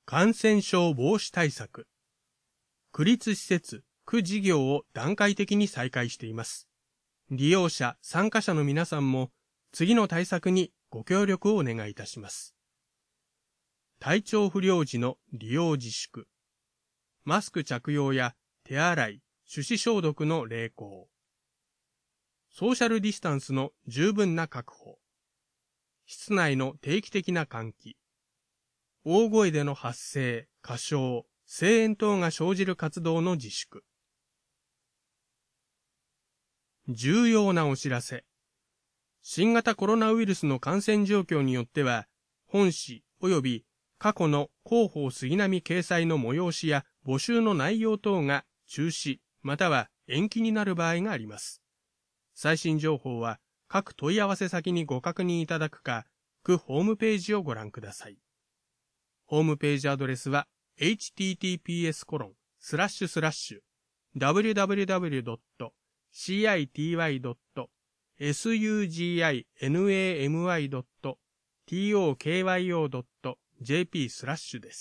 感染症防止対策。区立施設、区事業を段階的に再開しています。利用者、参加者の皆さんも、次の対策にご協力をお願いいたします。体調不良時の利用自粛。マスク着用や手洗い、手指消毒の励行。ソーシャルディスタンスの十分な確保。室内の定期的な換気。大声での発声、歌唱、声援等が生じる活動の自粛。重要なお知らせ。新型コロナウイルスの感染状況によっては、本誌及び過去の広報杉並掲載の催しや募集の内容等が中止または延期になる場合があります。最新情報は各問い合わせ先にご確認いただくか、区ホームページをご覧ください。ホームページアドレスは https://www.city.suginamy.tokyo.jp/ です。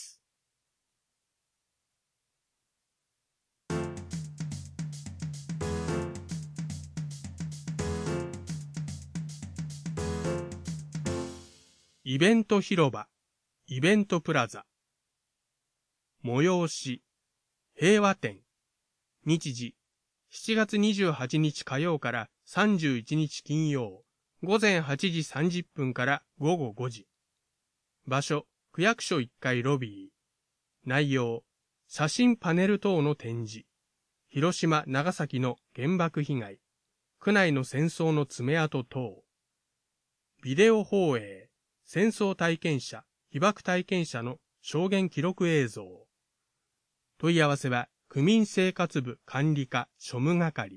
イベント広場、イベントプラザ。催し、平和展。日時、7月28日火曜から31日金曜、午前8時30分から午後5時。場所、区役所1階ロビー。内容、写真パネル等の展示。広島、長崎の原爆被害。区内の戦争の爪痕等。ビデオ放映。戦争体験者、被爆体験者の証言記録映像。問い合わせは、区民生活部管理課庶務係。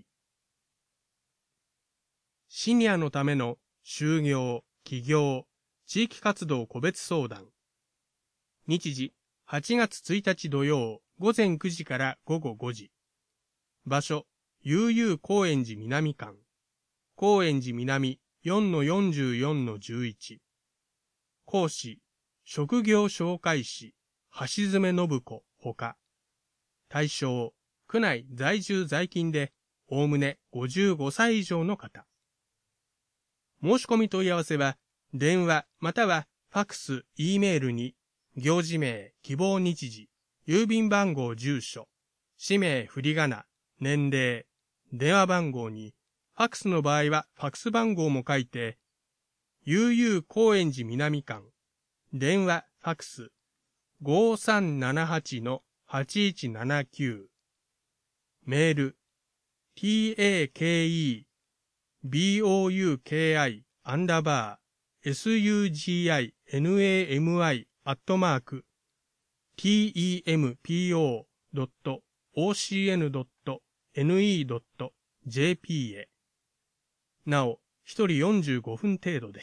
シニアのための就業、起業、地域活動個別相談。日時、8月1日土曜、午前9時から午後5時。場所、悠々高円寺南館。高円寺南 4-44-11。講師、職業紹介士、橋爪信子ほか。対象、区内在住在勤で、おおむね55歳以上の方。申し込み問い合わせは、電話またはファクス、Eメールに、行事名、希望日時、郵便番号住所、氏名振り仮名、年齢、電話番号に、ファクスの場合はファクス番号も書いて、悠々高円寺南館、電話、ファクス、5378-8179、メール、takei-BOUKI_SUGI-NAMI@TMPO.OCN.NE.JP へ。なお、1人45分程度です。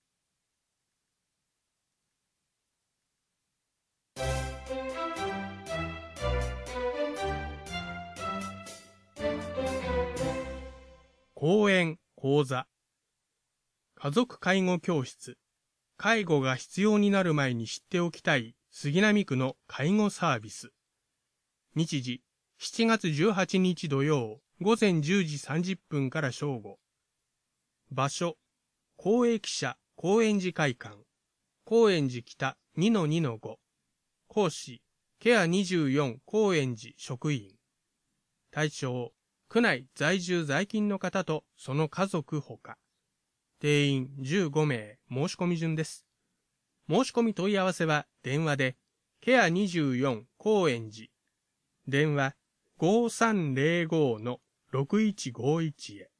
講演、講座。家族介護教室。介護が必要になる前に知っておきたい杉並区の介護サービス。日時、7月18日土曜、午前10時30分から正午。場所、公益社高円寺会館。高円寺北 2-2-5。講師、ケア24高円寺職員。対象、区内在住在勤の方とその家族ほか。定員15名、申し込み順です。申し込み問い合わせは電話で、ケア24高円寺。電話 5305-6151 へ。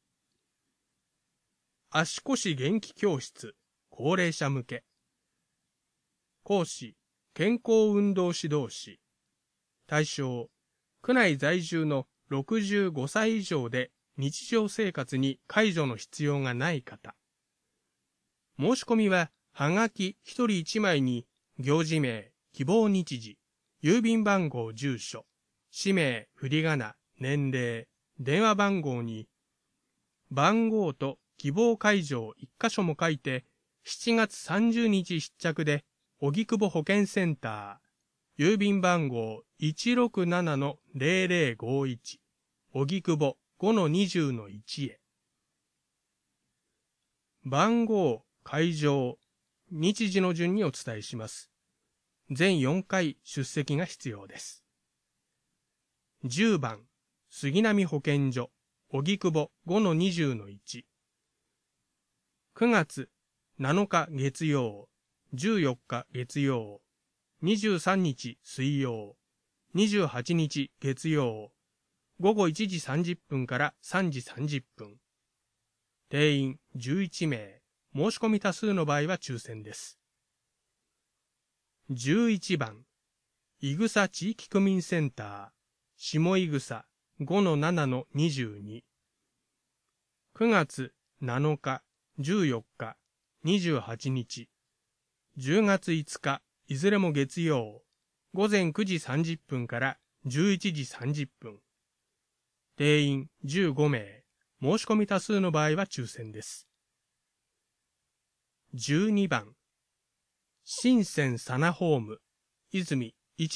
足腰元気教室、高齢者向け。講師、健康運動指導士。対象、区内在住の65歳以上で日常生活に介助の必要がない方。申し込みは、はがき1人1枚に、行事名、希望日時、郵便番号住所、氏名、振り仮名、年齢、電話番号に、番号と希望会場1箇所も書いて、7月30日必着で、 荻窪保健センター、郵便番号 167-0051、荻窪 5-20-1 へ。番号、会場、日時の順にお伝えします。全4回出席が必要です。10番、杉並保健所、荻窪 5-20-1。9月7日月曜、14日月曜、23日水曜、28日月曜、午後1時30分から3時30分。定員11名、申し込み多数の場合は抽選です。11番、いぐさ地域区民センター、下いぐさ 5-7-22。9月7日、14日、28日、10月5日、いずれも月曜、午前9時30分から11時30分。定員15名、申し込み多数の場合は抽選です。12番、新鮮サナホーム、泉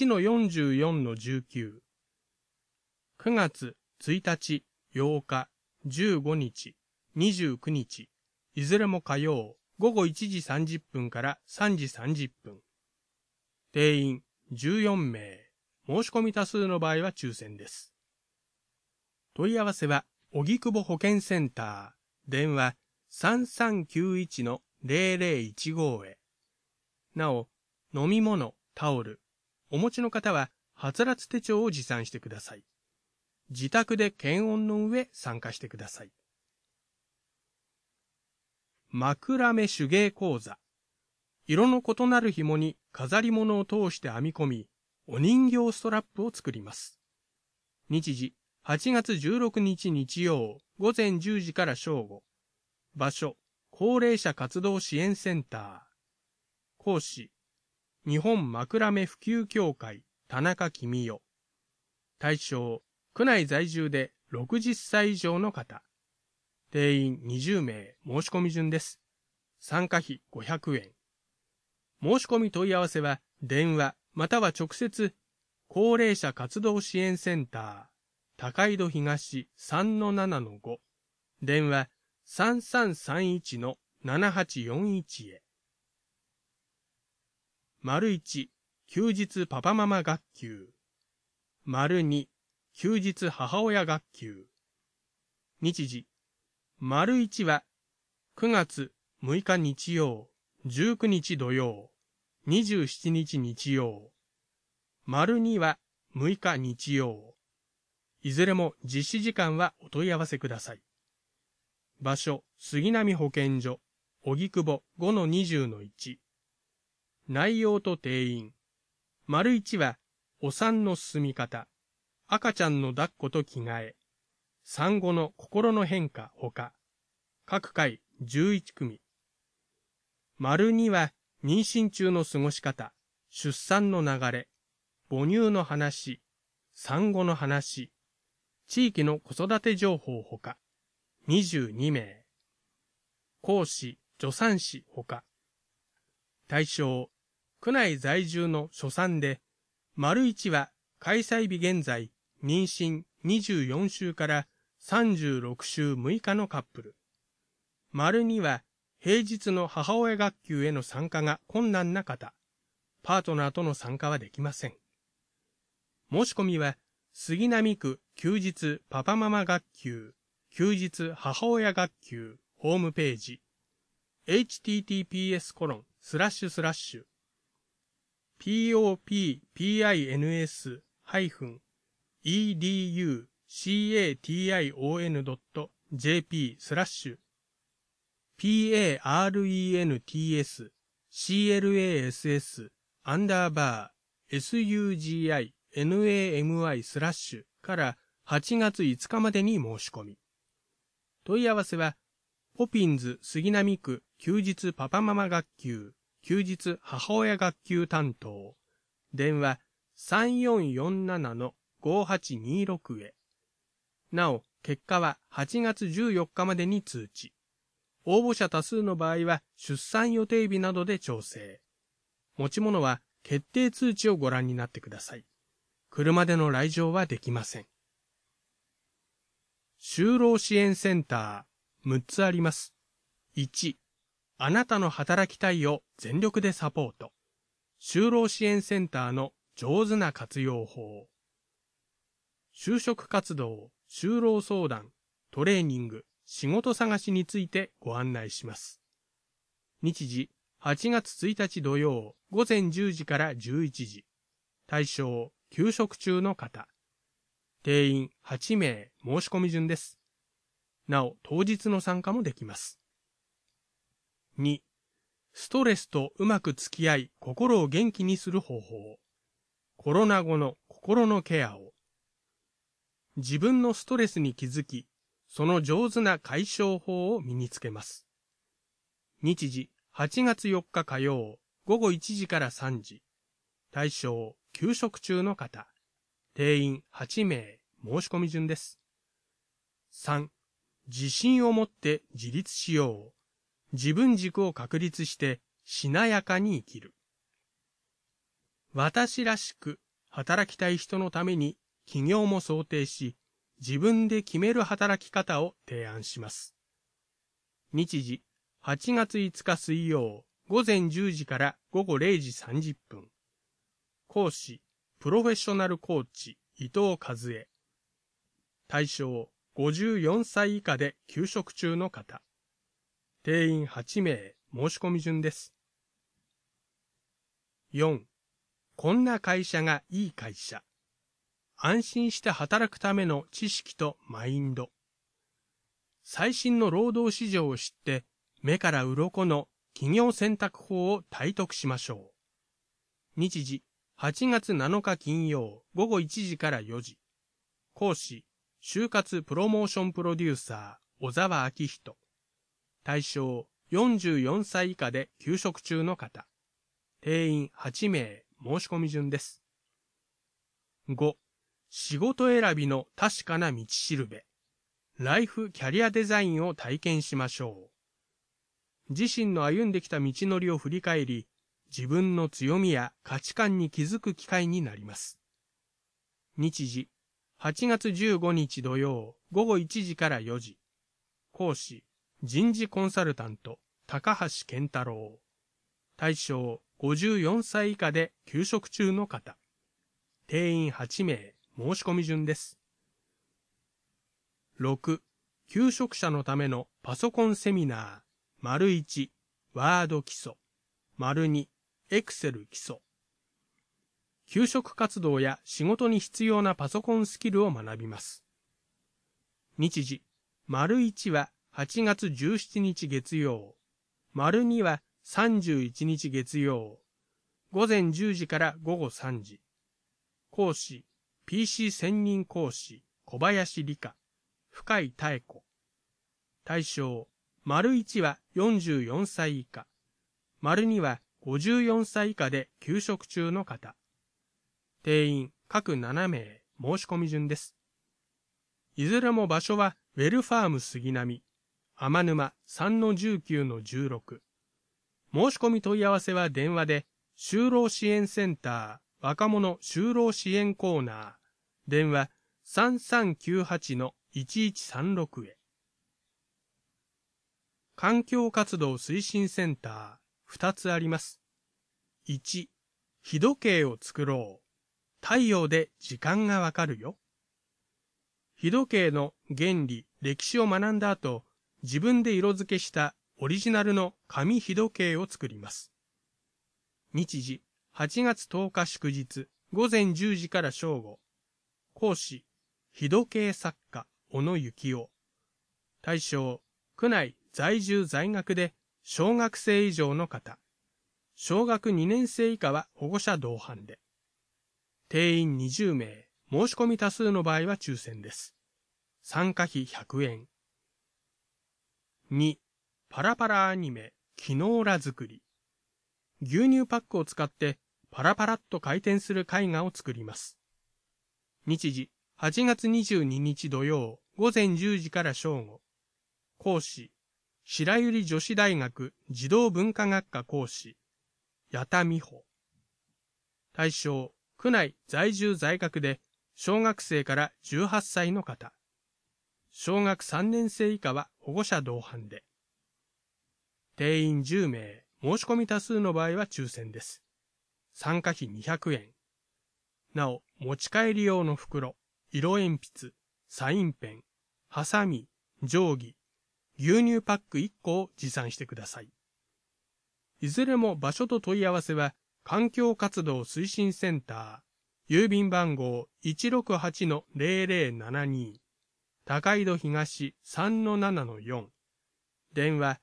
1-44-19。9月1日、8日、15日、29日、いずれも火曜、午後1時30分から3時30分。定員14名、申し込み多数の場合は抽選です。問い合わせは、荻窪保健センター、電話 3391-0015 へ。なお、飲み物、タオル、お持ちの方は、はつらつ手帳を持参してください。自宅で検温の上参加してください。枕目手芸講座。色の異なる紐に飾り物を通して編み込み、お人形ストラップを作ります。日時、8月16日日曜、午前10時から正午。場所、高齢者活動支援センター。講師、日本枕目普及協会、田中公代。対象、区内在住で60歳以上の方。定員20名、申し込み順です。参加費500円。申し込み問い合わせは、電話、または直接、高齢者活動支援センター、高井戸東 3-7-5、電話 3331-7841 へ。1、休日パパママ学級。2、休日母親学級。日時。1は、9月6日日曜、19日土曜、27日日曜。2は、6日日曜。いずれも実施時間はお問い合わせください。場所、杉並保健所、荻窪 5-20-1。内容と定員。1は、お産の進み方、赤ちゃんの抱っこと着替え、産後の心の変化ほか、各回11組。2は、妊娠中の過ごし方、出産の流れ、母乳の話、産後の話、地域の子育て情報ほか、22名。講師、助産師ほか。対象、区内在住の初産で、1は開催日現在、妊娠24週から36週6日のカップル。2は平日の母親学級への参加が困難な方。パートナーとの参加はできません。申し込みは、杉並区休日パパママ学級、休日母親学級ホームページ。poppinsugi.sugi.nami/ から8月5日までに申し込み。問い合わせは、ポピンズ杉並区休日パパママ学級、休日母親学級担当。電話 3447-5826 へ。なお、結果は8月14日までに通知。応募者多数の場合は出産予定日などで調整。 持ち物は決定通知をご覧になってください。車での来場はできません。就労支援センター、6つあります。1、あなたの働きたいを全力でサポート。就労支援センターの上手な活用法。就職活動、就労相談、トレーニング、仕事探しについてご案内します。日時、8月1日土曜、午前10時から11時。対象、休職中の方。定員8名、申し込み順です。なお、当日の参加もできます。2、ストレスとうまく付き合い、心を元気にする方法。コロナ後の心のケアを。自分のストレスに気づき、その上手な解消法を身につけます。日時、8月4日火曜、午後1時から3時。対象、休職中の方。定員8名、申し込み順です。3、自信を持って自立しよう。自分軸を確立してしなやかに生きる。私らしく働きたい人のために企業も想定し、自分で決める働き方を提案します。日時、8月5日水曜、午前10時から午後0時30分。講師、プロフェッショナルコーチ、伊藤和恵。対象、54歳以下で休職中の方。定員8名、申し込み順です。4、こんな会社がいい会社。安心して働くための知識とマインド。最新の労働市場を知って、目から鱗の企業選択法を体得しましょう。日時、8月7日金曜、午後1時から4時。講師、就活プロモーションプロデューサー、小沢明人。対象、44歳以下で休職中の方。定員8名、申し込み順です。5、仕事選びの確かな道しるべ。ライフキャリアデザインを体験しましょう。自身の歩んできた道のりを振り返り、自分の強みや価値観に気づく機会になります。日時、8月15日土曜、午後1時から4時。講師、人事コンサルタント、高橋健太郎。対象、54歳以下で休職中の方。定員8名、申し込み順です。6、休職者のためのパソコンセミナー、1、ワード基礎、2、エクセル基礎。休職活動や仕事に必要なパソコンスキルを学びます。日時、1は8月17日月曜、2は31日月曜、午前10時から午後3時。講師、PC 専任講師、小林理香、深井妙子。対象、1は44歳以下、2は54歳以下で休職中の方。定員各7名、申し込み順です。いずれも場所はウェルファーム杉並、天沼 3-19-16。申し込み問い合わせは電話で、就労支援センター若者就労支援コーナー、電話 3398-1136 へ。環境活動推進センター、2つあります。1、日時計を作ろう。太陽で時間がわかるよ。日時計の原理、歴史を学んだ後、自分で色付けしたオリジナルの紙日時計を作ります。日時、8月10日祝日、午前10時から正午。講師、日時計作家、小野幸男。対象、区内在住在学で小学生以上の方。小学2年生以下は保護者同伴で。定員20名、申し込み多数の場合は抽選です。参加費100円。2、パラパラアニメ、キノーラ作り。牛乳パックを使ってパラパラっと回転する絵画を作ります。日時、8月22日土曜、午前10時から正午。講師、白百合女子大学児童文化学科講師、 矢田美穂。対象、区内在住在学で、小学生から18歳の方。小学3年生以下は保護者同伴で。定員10名、申し込み多数の場合は抽選です。参加費200円。なお、持ち帰り用の袋、色鉛筆、サインペン、ハサミ、定規、牛乳パック1個を持参してください。いずれも場所と問い合わせは、環境活動推進センター、郵便番号 168-0072、高井戸東 3-7-4、電話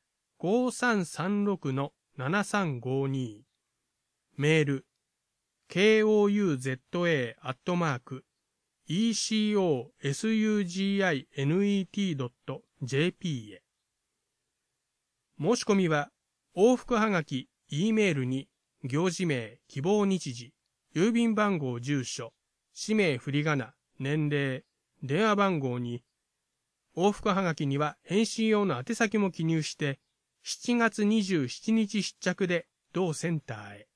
5336-7352、メール、kouza@ecosugnet.jp へ。申し込みは、往復はがき、E メールに、行事名、希望日時、郵便番号住所、氏名振り仮名、年齢、電話番号に、往復はがきには返信用の宛先も記入して、7月27日出着で同センターへ。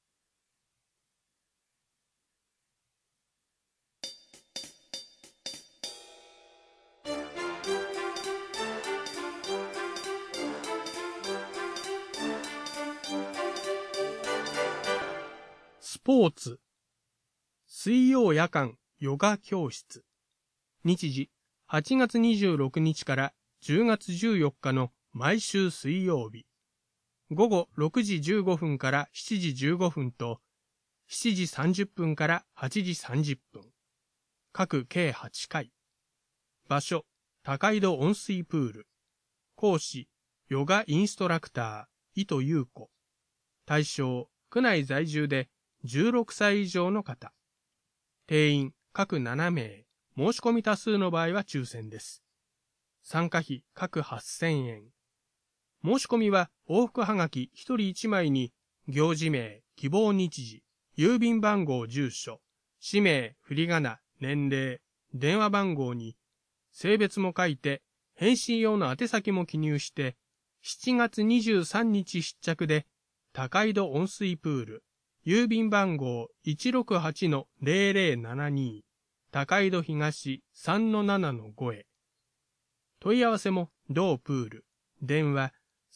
スポーツ。水曜夜間ヨガ教室。日時、8月26日から10月14日の毎週水曜日。午後6時15分から7時15分と、7時30分から8時30分。各計8回。場所、高井戸温水プール。講師、ヨガインストラクター、伊藤優子。対象、区内在住で16歳以上の方。定員、各7名。申し込み多数の場合は抽選です。参加費、各8000円。申し込みは、往復はがき1人1枚に、行事名、希望日時、郵便番号住所、氏名、振り仮名、年齢、電話番号に、性別も書いて、返信用の宛先も記入して、7月23日出着で、高井戸温水プール、郵便番号 168-0072、高井戸東 3-7-5 へ。問い合わせも同プール、電話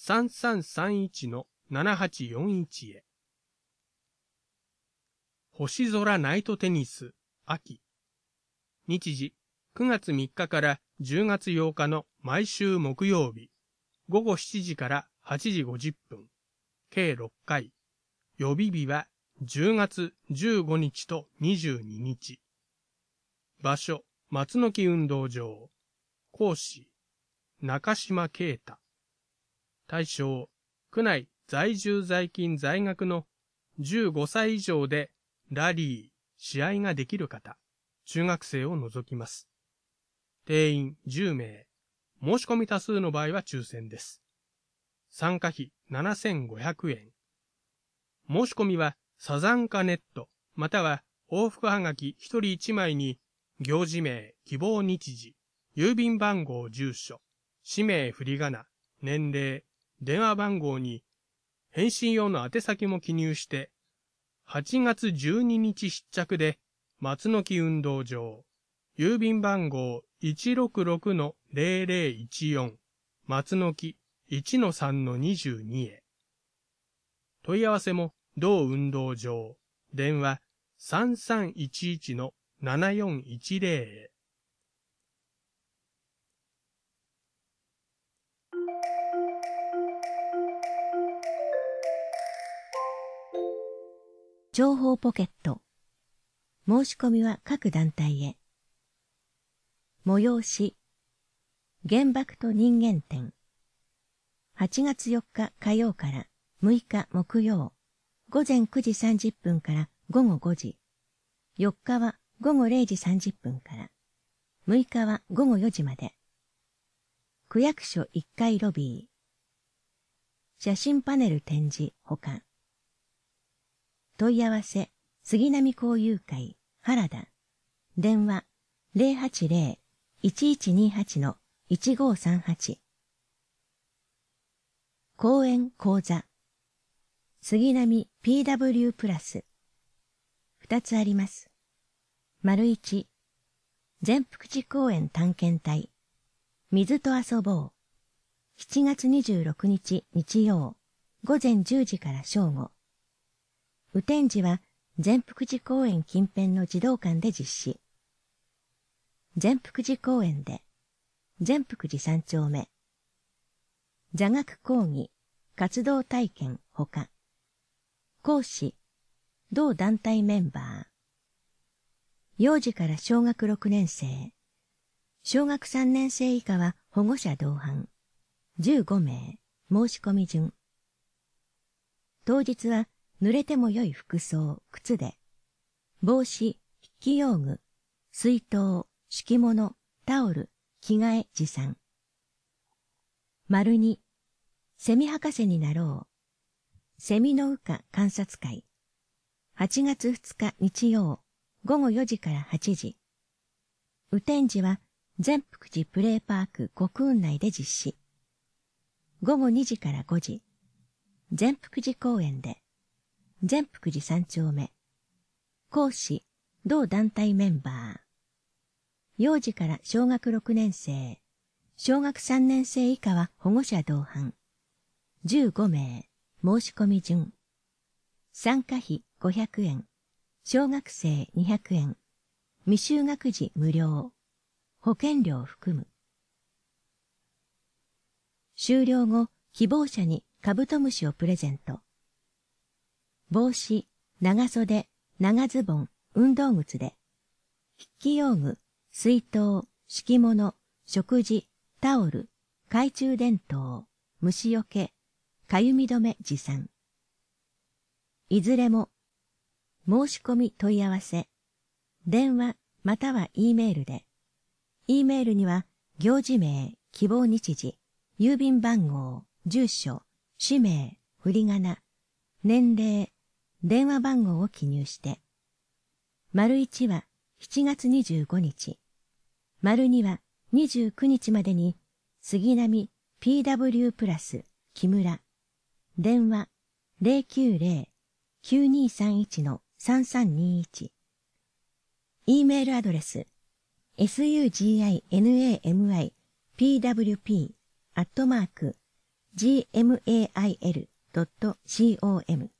3331-7841 へ。星空ナイトテニス、秋。日時、9月3日から10月8日の毎週木曜日、午後7時から8時50分、計6回。予備日は10月15日と22日。場所、松の木運動場。講師、中島啓太。対象、区内在住在勤在学の15歳以上でラリー、試合ができる方、中学生を除きます。定員10名。申し込み多数の場合は抽選です。参加費7500円。申し込みはサザンカネット、または往復はがき1人1枚に、行事名、希望日時、郵便番号住所、氏名振り仮名、年齢、電話番号に、返信用の宛先も記入して、8月12日出着で、松の木運動場、郵便番号 166-0014、松の木 1-3-22 へ。問い合わせも同運動場、電話 3311-7410 へ。 情報ポケット。申し込みは各団体へ。催し、原爆と人間展。8月4日火曜から6日木曜、午前9時30分から午後5時。4日は午後0時30分から。6日は午後4時まで。区役所1階ロビー。写真パネル展示保管。問い合わせ、杉並交友会、原田。電話、080-1128-1538。講演講座。 杉並 PW プラス。2つあります。1、善福寺公園探検隊。水と遊ぼう。7月26日日曜、午前10時から正午。雨天時は善福寺公園近辺の児童館で実施。善福寺公園で、善福寺3丁目。座学講義、活動体験ほか。講師、同団体メンバー。幼児から小学6年生。小学3年生以下は保護者同伴。15名、申し込み順。当日は濡れても良い服装、靴で、帽子、筆記用具、水筒、敷物、タオル、着替え持参。2、セミ博士になろう。セミの羽化観察会。8月2日日曜、午後4時から8時。雨天時は善福寺プレイパーク国運内で実施。午後2時から5時。善福寺公園で、善福寺3丁目。講師、同団体メンバー。幼児から小学6年生、小学3年生以下は保護者同伴。15名、申し込み順。参加費500円、小学生200円、未就学児無料、保険料含む。終了後、希望者にカブトムシをプレゼント。帽子、長袖、長ズボン、運動靴で、筆記用具、水筒、敷物、食事、タオル、懐中電灯、虫よけ、かゆみ止め持参。いずれも、申し込み問い合わせ、電話または E メールで、E メールには行事名、希望日時、郵便番号、住所、氏名、振り仮名、年齢、電話番号を記入して、1は7月25日、2は29日までに杉並 PW プラス木村、電話 090-9231-3321、E メールアドレス suginamipwp@gmail.com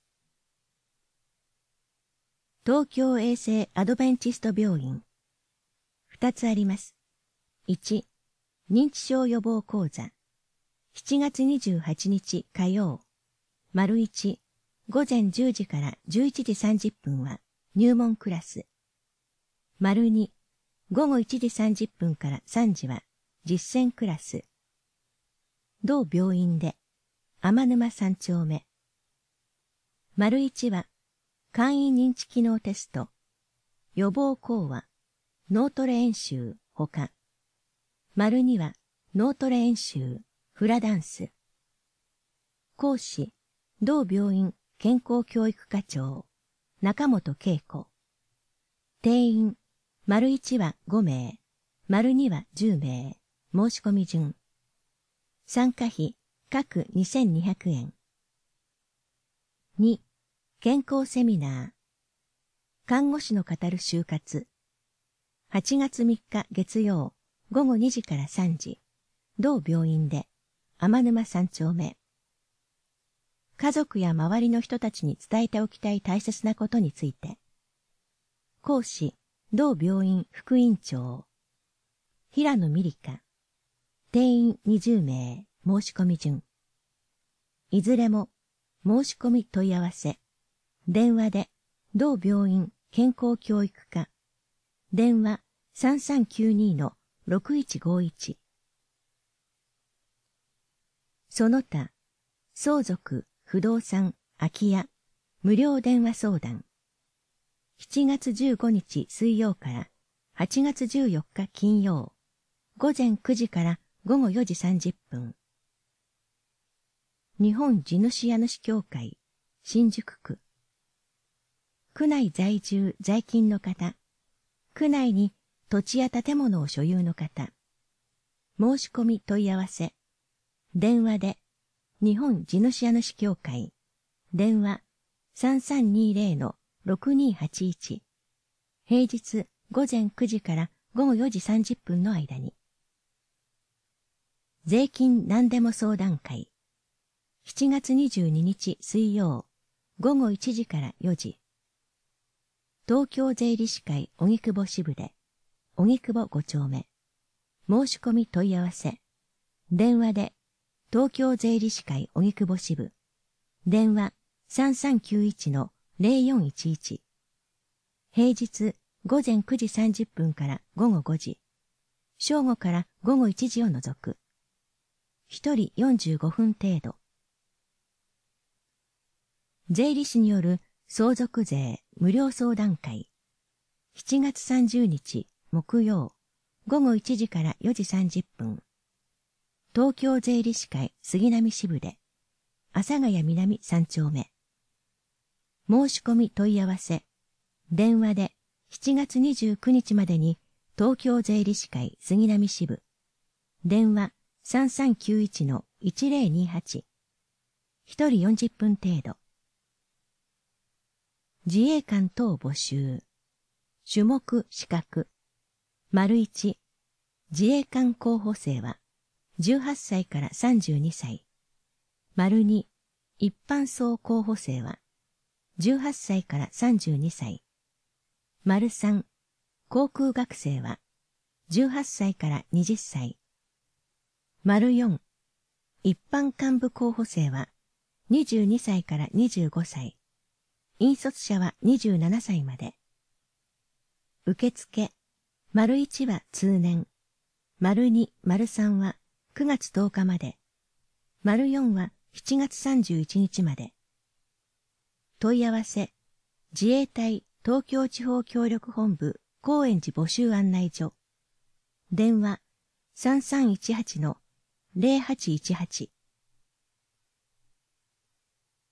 東京衛生アドベンチスト病院。2つあります。1、認知症予防講座。7月28日火曜。1、午前10時から11時30分は入門クラス。2、午後1時30分から3時は実践クラス。同病院で、天沼3丁目。1は、簡易認知機能テスト、予防講話、脳トレ演習、ほか。2は、脳トレ演習、フラダンス。講師、同病院健康教育課長、中本恵子。定員、1は5名、2は10名、申し込み順。参加費、各2200円。2、健康セミナー。看護師の語る就活。8月3日月曜、午後2時から3時。同病院で、天沼3丁目。家族や周りの人たちに伝えておきたい大切なことについて。講師、同病院副院長。平野美里香。定員20名、申し込み順。いずれも、申し込み問い合わせ。電話で、同病院健康教育課。電話 3392-6151。その他、相続、不動産、空き家、無料電話相談。7月15日水曜から8月14日金曜、午前9時から午後4時30分。日本地主家主協会、新宿区。区内在住在勤の方、区内に土地や建物を所有の方、申し込み問い合わせ、電話で日本地主家主協会電話 3320-6281。平日午前9時から午後4時30分の間に。税金何でも相談会。7月22日水曜、午後1時から4時。東京税理士会荻窪支部で、荻窪5丁目。申し込み問い合わせ。電話で、東京税理士会荻窪支部。電話 3391-0411。平日午前9時30分から午後5時。正午から午後1時を除く。1人45分程度。税理士による相続税無料相談会。7月30日木曜、午後1時から4時30分。東京税理士会杉並支部で、阿佐ヶ谷南3丁目。申し込み問い合わせ。電話で7月29日までに東京税理士会杉並支部。電話 3391-1028。1人40分程度。自衛官等募集。種目資格。丸1。自衛官候補生は18歳から32歳。丸2。一般層候補生は18歳から32歳。丸3。航空学生は18歳から20歳。丸4。一般幹部候補生は22歳から25歳。引率者は27歳まで。受付。丸1は通年。丸2、丸3は9月10日まで。丸4は7月31日まで。問い合わせ。自衛隊東京地方協力本部高円寺募集案内所。電話 3318-0818。